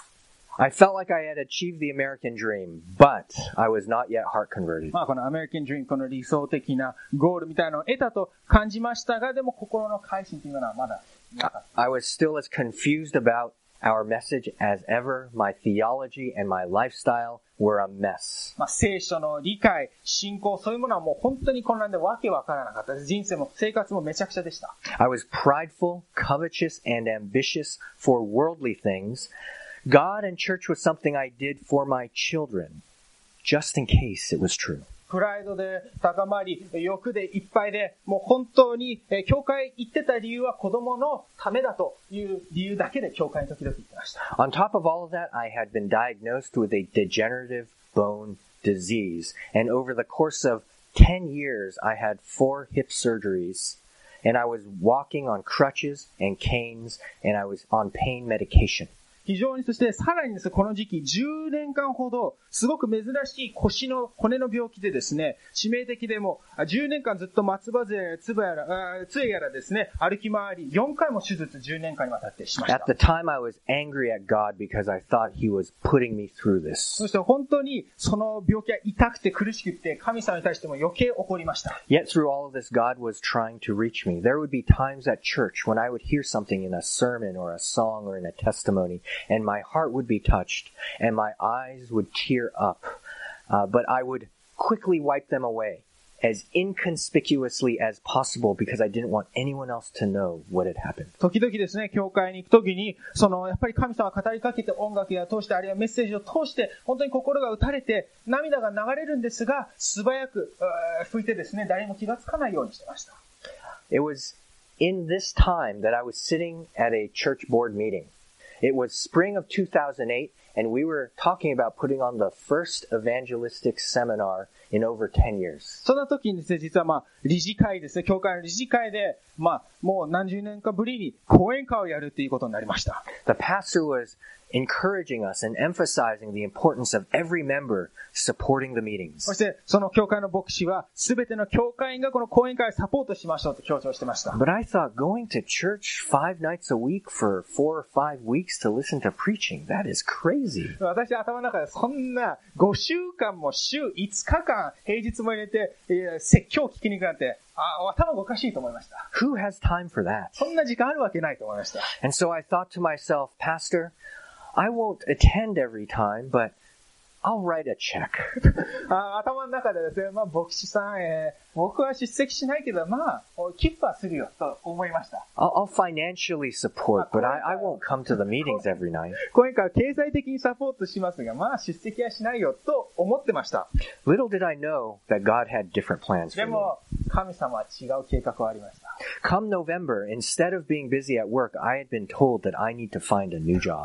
I felt like I had achieved the American dream, but I was not yet heart converted. この American dream、この理想的なゴールみたいなのを得たと感じましたが、でも心の改心というのはまだなかった。 I was still as confused about our message as ever. My theology and my lifestyle were a mess. 聖書の理解、信仰、そういうものはもう本当に混乱でわけわからなかったです。人生も生活もめちゃくちゃでした。 I was prideful, covetous, and ambitious for worldly things.God and church was something I did for my children, just in case it was true. プライドで高まり、欲でいっぱいで、もう本当に、教会行ってた理由は子供のためだという理由だけで教会に時々行ってました。 On top of all of that, I had been diagnosed with a degenerative bone disease, and over the course of 10 years, I had 4 hip surgeries, and I was walking on crutches and canes, and I was on pain medication. 非常にそしてさらにですね、この時期10年間ほどすごく珍しい腰の骨の病気でですね、致命的でも10年間ずっと松葉杖やらですね、歩き回り4回も手術10年間にわたってしました。 At the time I was angry at God because I thought he was putting me through this. そして本当にその病気が痛くて苦しくて神様に対しても余計怒りました。 Yet through all of this, God was trying to reach me. There would be times at church when I would hear something in a sermon or a song or in a testimony.And my heart would be touched, and my eyes would tear up. But I would quickly wipe them away as inconspicuously as possible because I didn't want anyone else to know what had happened. 時々ですね、教会に行くときに、やっぱり神様が語りかけて音楽や通して、あるいはメッセージを通して、本当に心が打たれて、涙が流れるんですが、素早く拭いてですね、誰も気がつかないようにしてました。 It was in this time that I was sitting at a church board meeting.It was spring of 2008, and we were talking about putting on the first evangelistic seminar in over 10 years. その時にですね、実は理事会ですね、教会の理事会で、もう何十年かぶりに講演会をやるということになりました。 The pastor was encouraging us and emphasizing the importance of every member supporting the meetings. そして、その教会の牧師は、すべての教会員がこの講演会をサポートしましょうと強調してました。 But I thought going to church 5 nights a week for 4 or 5 weeks to listen to preaching, that is crazy. 私頭の中でそんな5週間も週5日間平日も入れて、説教を聞きに行くなんて、頭がおかしいと思いました。 Who has time for that? そんな時間あるわけないと思いました。 And so I thought to myself, Pastor, I won't attend every time, but I'll write a check. 頭の中でですね、牧師さん、僕は出席しないけど、寄付はするよと思いました。 I'll financially support, but I won't come to the meetings every night. 講演会は経済的にサポートしますが、出席はしないよと思ってました。 Little did I know that God had different plans for me. でも、神様は違う計画がありました。 Come November, instead of being busy at work, I had been told that I need to find a new job.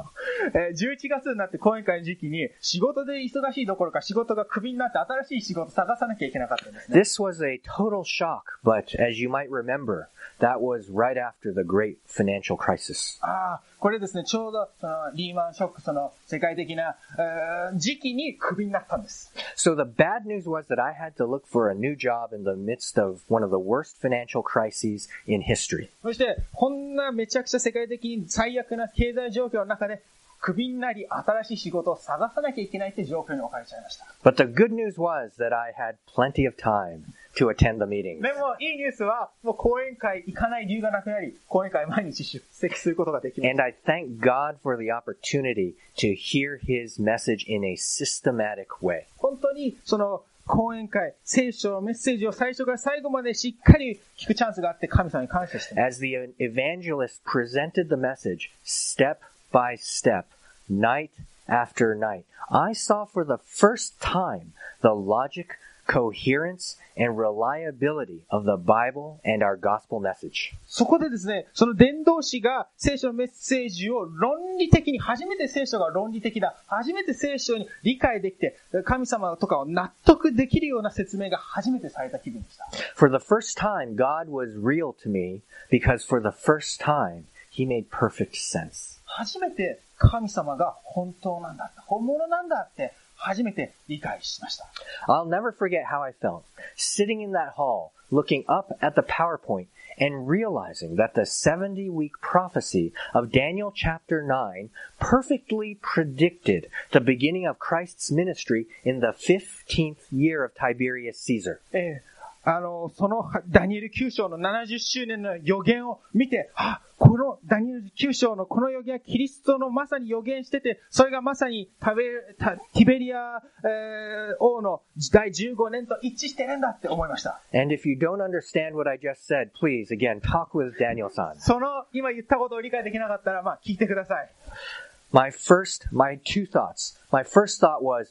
11月になって講演会の時期に仕事で忙しいどころか仕事がクビになって新しい仕事探さなきゃいけなかったんですね。 This was a total shock, but as you might remember, that was right after the great financial crisis. これですね、ちょうどリーマンショック、世界的な時期にクビになったんです。 So the bad news was that I had to look for a new job in the midst of one of the worst financial crises in history. そして、こんなめちゃくちゃ世界的に最悪な経済状況の中で、クビになり新しい仕事を探さなきゃいけないって状況に置かれちゃいました。 But the good news was that I had plenty of time to attend the meetings. でも、いいニュースは、もう講演会行かない理由がなくなり、講演会毎日出席することができます。 And I thank God for the opportunity to hear His message in a systematic way. 本当に、講演会、聖書のメッセージを最初から最後までしっかり聞くチャンスがあって神様に感謝しています。 As the evangelist presented the message, step by step, night after night, I saw for the first time the logic, coherence, and reliability of the Bible and our gospel message. そこでですね、その伝道師が聖書のメッセージを論理的に、初めて聖書が論理的だ、初めて聖書に理解できて、神様とかを納得できるような説明が初めてされた気分でした。 For the first time, God was real to me because for the first time, He made perfect sense. 初めて神様が本当なんだ、本物なんだって初めて理解しました。 I'll never forget how I felt, sitting in that hall, looking up at the PowerPoint, and realizing that the 70-week prophecy of Daniel chapter 9 perfectly predicted the beginning of Christ's ministry in the 15th year of Tiberius Caesar. そのダニエル9章の70周年の予言を見て、このダニエル9章のこの予言はキリストのまさに予言してて、それがまさにティベリア、王の第15年と一致してるんだって思いました。 And if you don't understand what I just said, please, again, talk with Daniel-san. その今言ったことを理解できなかったら、聞いてください。 My two thoughts. My first thought was,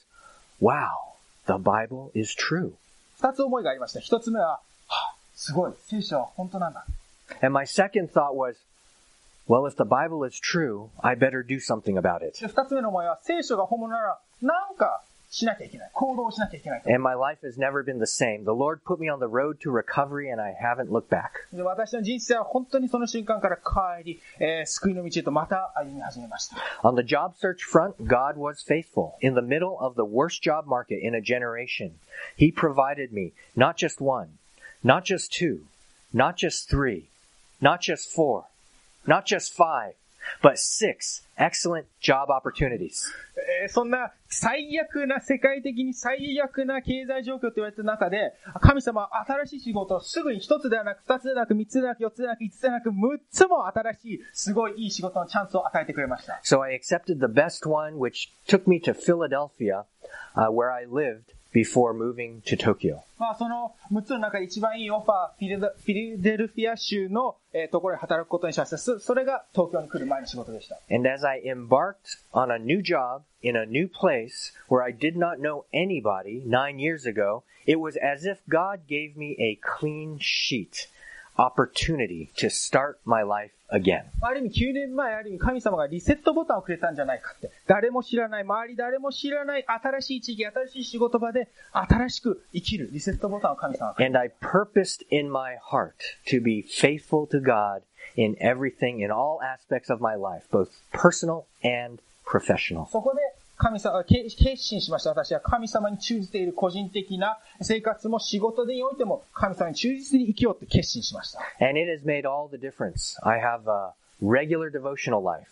wow, the Bible is true. 二つ思いがありました。一つ目は、すごい、聖書は本当なんだ。 And my second thought was, well, if the Bible is true, I better do something about it. 二つ目の思いは、聖書が本物なら、なんかしなきゃいけない。行動しなきゃいけない。 And my life has never been the same. The Lord put me on the road to recovery and I haven't looked back. で、私の人生は本当にその瞬間から帰り、救いの道へとまた歩み始めました。 On the job search front, God was faithful. In the middle of the worst job market in a generation, He provided me not just one, not just two, not just three, not just four, not just five, but 6 excellent job opportunities. そんな世界的に最悪な経済状況と言われた中で、神様は新しい仕事をすぐに1つではなく2つではなく3つではなく4つではなく5つではなく6つも新しいすごいいい仕事のチャンスを与えてくれました。 So I accepted the best one, which took me to Philadelphia, where I lived before moving to Tokyo. その6つの中で一番いいオファー、フィラデルフィア州のところで働くことにしました。それが東京に来る前の仕事でした。 And as I embarked on a new job in a new place where I did not know anybody 9 years ago, it was as if God gave me a clean sheet opportunity to start my life again. ある意味9年前、神様がリセットボタンをくれたんじゃないかって。誰も知らない、周り誰も知らない新しい地域、新しい仕事場で新しく生きるリセットボタンを神様がくれた。 And I purposed in my heart to be faithful to God in everything, in all aspects of my life, both personal and professional. そこで神様、決心しました。私は神様に忠じている個人的な生活も仕事においても神様に忠実に生きようって決心しました。 And it has made all the difference. I have a regular devotional life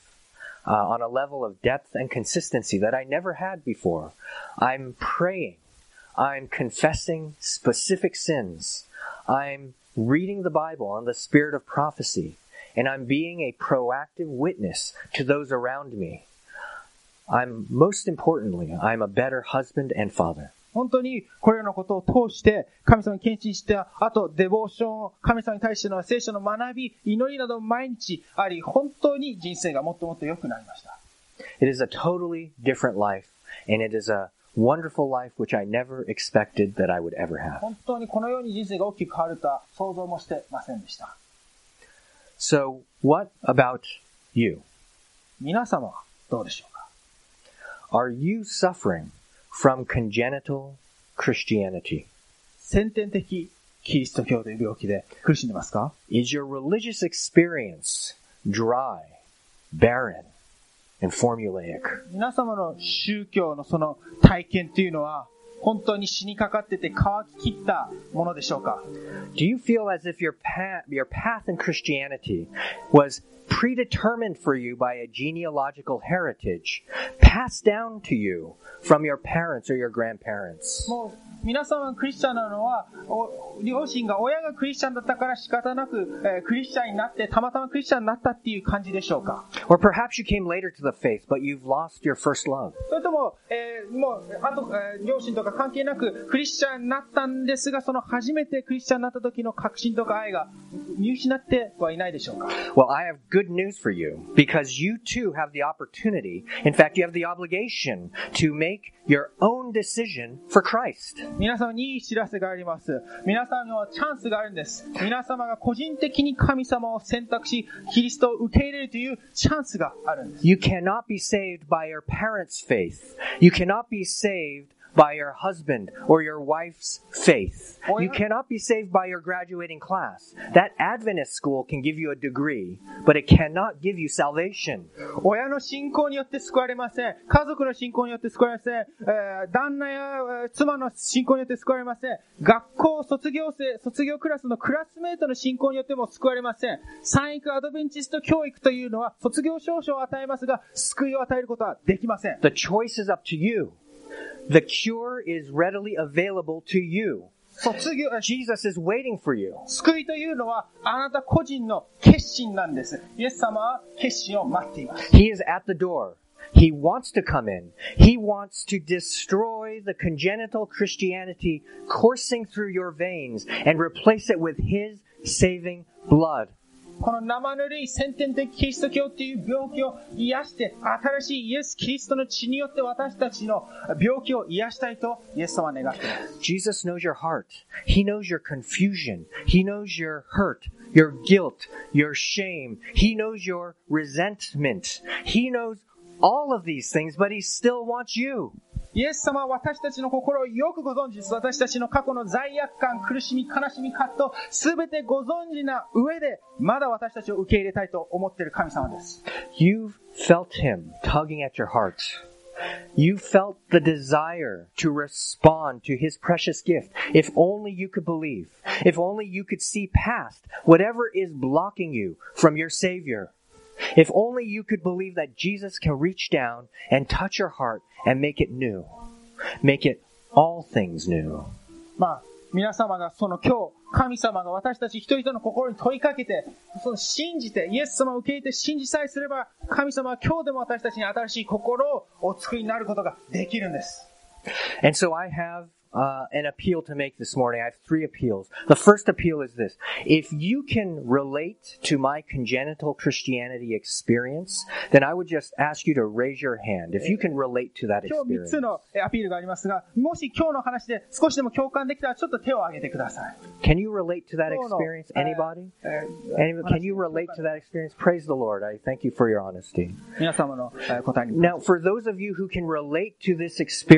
on a level of depth and consistency that I never had before. I'm praying. I'm confessing specific sins. I'm reading the Bible on the spirit of prophecy. And I'm being a proactive witness to those around me. Most importantly, I'm a better husband and father. 本当にこれらのことを通して神様に献身した、あとデボーション、神様に対しての聖書の学び、祈りなど毎日あり、本当に人生がもっともっと良くなりました。 It is a totally different life, and it is a wonderful life which I never expected that I would ever have. 本当にこのように人生が大きく変わるとは想像もしてませんでした。 So, what about you? 皆様はどうでしょうか？ Are you suffering from congenital Christianity? 先天的キリスト教という病気で苦しんでますか？ Is your religious experience dry, barren, and formulaic? 皆様の宗教のその体験というのは本当に死にかかってて乾ききったものでしょうか？ Do you feel as if your path in Christianity was predetermined for you by a genealogical heritage passed down to you from your parents or your grandparents? もう皆様がクリスチャンなのは親がクリスチャンだったから仕方なく、クリスチャンになってたまたまクリスチャンになったっていう感じでしょうか？ Or perhaps you came later to the faith, but you've lost your first love. それとも、両親とか関係なくクリスチャンになったんですが、その初めてクリスチャンになった時の確信とか愛が見失ってはいないでしょうか？ Well, I have good news for you, because you too have the opportunity, in fact, you have the obligation to make your own decision for Christ. 皆様にいい知らせがあります。皆様にはチャンスがあるんです。皆様が個人的に神様を選択し、キリストを受け入れるというチャンスがあるんです。 You cannot be saved by your parents' faith. You cannot be saved by your husband or your wife's faith. You cannot be saved by your graduating class. That Adventist school can give you a degree, but it cannot give you salvation. 親の信仰によって救われません。家族の信仰によって救われません。旦那や妻の信仰によって救われません。学校卒業クラスのクラスメートの信仰によっても救われません。三育アドベンチスト教育というのは卒業証書を与えますが、救いを与えることはできません。 The choice is up to you.The cure is readily available to you. Jesus is waiting for you. 救いというのはあなた個人の決心なんです。イエス様は決心を待っています。 He is at the door. He wants to come in. He wants to destroy the congenital Christianity coursing through your veins and replace it with His saving blood. この生ぬるい先天的キリスト教という病気を癒して、新しいイエス・キリストの血によって私たちの病気を癒したいとイエス様は願っています。 Jesus knows your heart. He knows your confusion. He knows your hurt, your guilt, your shame. He knows your resentment. He knows all of these things, but He still wants you. イエス様は私たちの心をよくご存知です。私たちの過去の罪悪感、苦しみ、悲しみ、葛藤、すべてご存知な上で、まだ私たちを受け入れたいと思っている神様です。 You've felt Him tugging at your heart. You felt the desire to respond to His precious gift. If only you could believe. If only you could see past whatever is blocking you from your Savior.If only you could believe that Jesus can reach down and touch your heart and make it new. Make it all things new. 皆様がその今日、神様が私たち一人一人の心に問いかけて、信じて、イエス様を受け入れて信じさえすれば、神様は今日でも私たちに新しい心をお作りになることができるんです。 And so I have,an appeal to make this morning. I have 3 appeals. The first appeal is this. If you can relate to my congenital Christianity experience, then I would just ask you to raise your hand. If you can relate to that 今日3 experience. つのアピールがありますが、もし今日の話で少しでも共感できたらちょっと手を挙げてください。 Can you relate to that experience? Anybody? Can you relate to that experience? Praise the Lord. I thank you for your honesty. 皆様の答えに。 Now, for those of you who can relate to this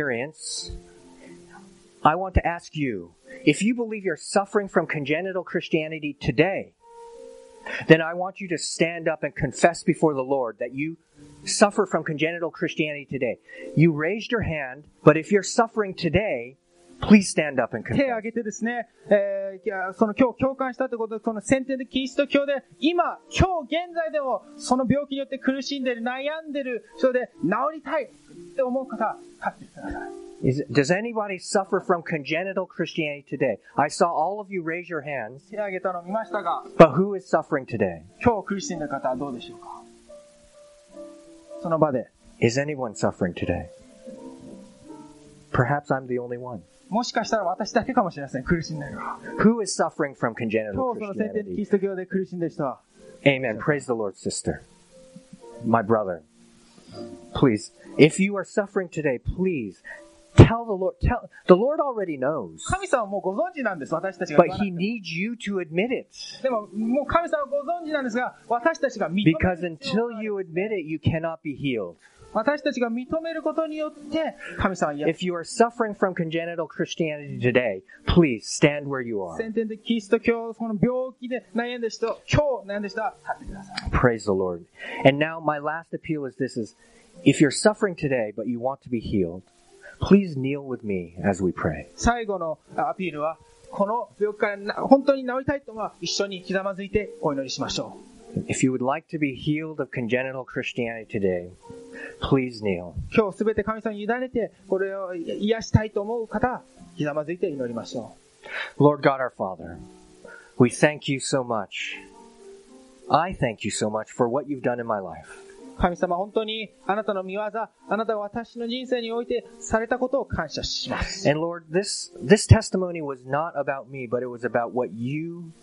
experience,I want to ask you, if you believe you're suffering from congenital Christianity today, then I want you to stand up and confess before the Lord that you suffer from congenital Christianity today. You raised your hand, but if you're suffering today, please stand up and confess. 手を挙げてですね、その今日共感したということで、この先天的キリスト教で、今日現在でもその病気によって苦しんでいる、悩んでいる、それで治りたいって思う方、立ってください。 Does anybody suffer from congenital Christianity today? I saw all of you raise your hands. 手を挙げたのを見ましたが、 But who is suffering today? 今日苦しんでいる方はどうでしょうか。その場で。 Is anyone suffering today? Perhaps I'm the only one. もしかしたら私だけかもしれません。苦しんでいる。 Who is suffering from congenital 今日その先天的キリスト教で苦しんでいる人は。 Amen. Praise the Lord, sister. My brother. Please, if you are suffering today, please.Tell the Lord. The Lord already knows. 神様はもうご存知なんです。私たちが But He needs you to admit it. でも、もう神様はご存知なんですが、私たちが認める。 Because until you admit it, you cannot be healed. 私たちが認めることによって、神様は癒す。 If you are suffering from congenital Christianity today, please stand where you are. 先天的キリスト教、その病気で悩んでる人、今日悩んでる人は立ってください。 Praise the Lord. And now my last appeal is this: if you're suffering today, but you want to be healed.Please kneel with me as we pray. 最後のアピールは、この病気から本当に治りたいとは一緒にひざまずいてお祈りしましょう。If you would like to be healed of congenital Christianity today, please kneel. 今日すべて神様に委ねて、これを癒したいと思う方、ひざまずいて祈りましょう。Lord God our Father, we thank you so much. I thank you so much for what you've done in my life. 神様、本当にあなたの御業、あなたが私の人生においてされたことを感謝します。 And Lord, this testimony was not about me, but it was about what you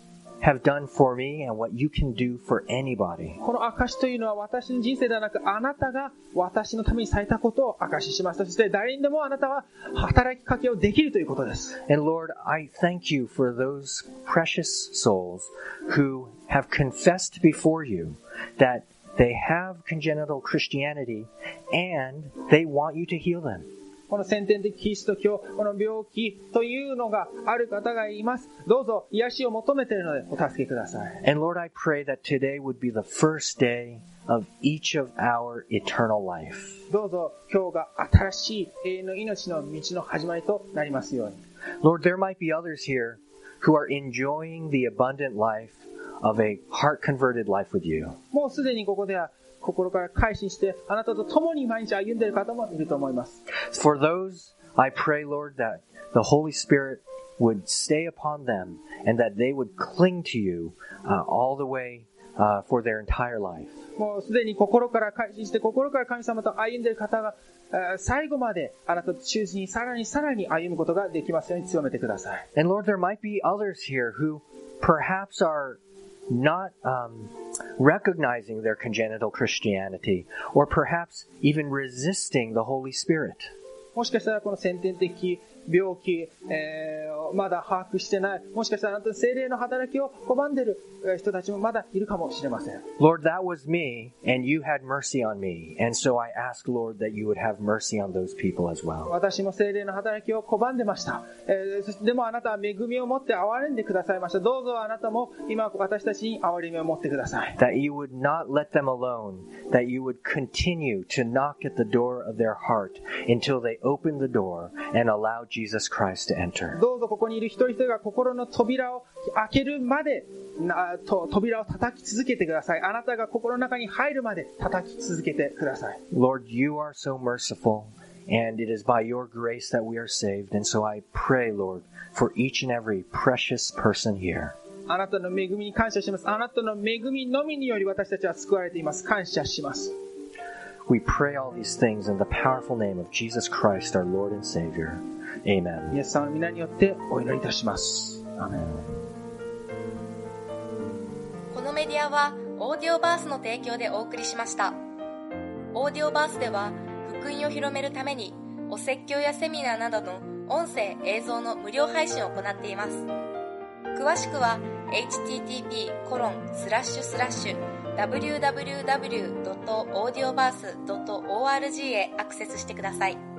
have done for me and what you can do for anybody. この証というのは私の人生ではなく、あなたが私のためにされたことを証しします。そして誰にでもあなたは働きかけをできるということです。 And Lord, I thank you for those precious souls who have confessed before you that they have congenital Christianity and they want you to heal them. この先天的キリスト教、この病気というのがある方がいます。どうぞ癒しを求めているのでお助けください。 And Lord, I pray that today would be the first day of each of our eternal life. どうぞ今日が新しい永遠の命の道の始まりとなりますように。 Lord, there might be others here who are enjoying the abundant life of a heart-converted life with you. もうすでにここでは心から改心してあなたと共に毎日歩んでいる方もいると思います。 For those, I pray, Lord, that the Holy Spirit would stay upon them and that they would cling to you all the way for their entire life. もうすでに心から改心して心から神様と歩んでいる方が最後まであなたと忠実にさらに歩むことができますように強めてください。 And Lord, there might be others here who perhaps are not recognizing their congenital Christianity, or perhaps even resisting the Holy Spirit. もしかしたらこの先天的病気、まだ把握してない、もしかしたらあなたの聖霊の働きを拒んでいる人たちもまだいるかもしれません。 Lord, that was me, and you had mercy on me, and so I ask, Lord, that you would have mercy on those people as well. 私も聖霊の働きを拒んでました。でもあなたは恵みを持って憐れんでくださいました。どうぞあなたも今私たちに憐れみを持ってください。 That you would not let them alone, that you would continue to knock at the door of their heart until they open the door and allow Jesus Christ to enter. どうぞここにいる一人一人が心の扉を開けるまで扉を叩き続けてください。あなたが心の中に入るまで叩き続けてください。 Lord, you are so merciful, and it is by your grace that we are saved. And so I pray, Lord, for each and every precious person here. あなたの恵みに感謝します。あなたの恵みのみにより私たちは救われています。感謝します。 We pray all these things in the powerful name of Jesus Christ, our Lord and Savior. Amen. イエス様の皆によってお祈りいたします。アーメン。 このメディアはオーディオバースの提供でお送りしました。オーディオバースでは福音を広めるためにお説教やセミナーなどの音声映像の無料配信を行っています。詳しくは http://www.audioverse.org へアクセスしてください。